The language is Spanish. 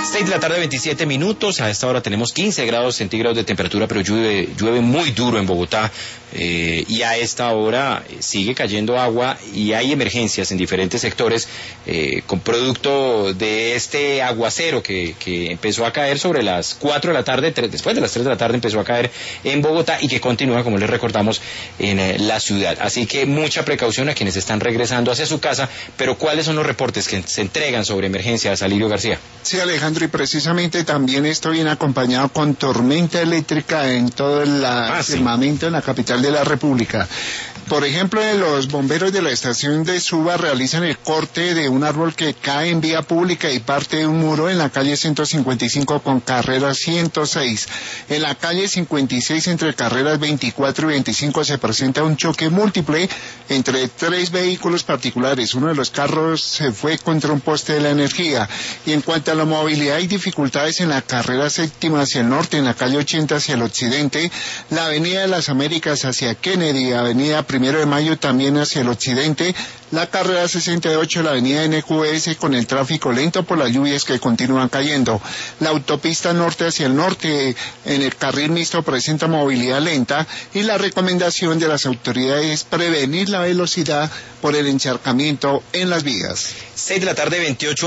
6 de la tarde, 27 minutos. A esta hora tenemos 15 grados centígrados de temperatura, pero llueve muy duro en Bogotá. Y a esta hora sigue cayendo agua y hay emergencias en diferentes sectores con producto de este aguacero que empezó a caer sobre las 4 de la tarde, después de las 3 de la tarde empezó a caer en Bogotá y que continúa, como les recordamos, en la ciudad. Así que mucha precaución a quienes están regresando hacia su casa. Pero ¿cuáles son los reportes que se entregan sobre emergencias, Alirio García? Sí, Alejandro, y precisamente también estoy bien acompañado con tormenta eléctrica en todo el firmamento en la capital de la República. Por ejemplo, los bomberos de la estación de Suba realizan el corte de un árbol que cae en vía pública y parte de un muro en la calle 155 con carrera 106. En la calle 56 entre carreras 24 y 25 se presenta un choque múltiple entre 3 vehículos particulares. Uno de los carros se fue contra un poste de la energía. Y en cuanto a la movilidad, hay dificultades en la carrera séptima hacia el norte, en la calle 80 hacia el occidente, la avenida de las Américas hacia Kennedy, avenida 1 de Mayo también hacia el occidente, la carrera 68, la avenida NQS con el tráfico lento por las lluvias que continúan cayendo. La autopista norte hacia el norte en el carril mixto presenta movilidad lenta y la recomendación de las autoridades es prevenir la velocidad por el encharcamiento en las vías. 6 de la tarde, 28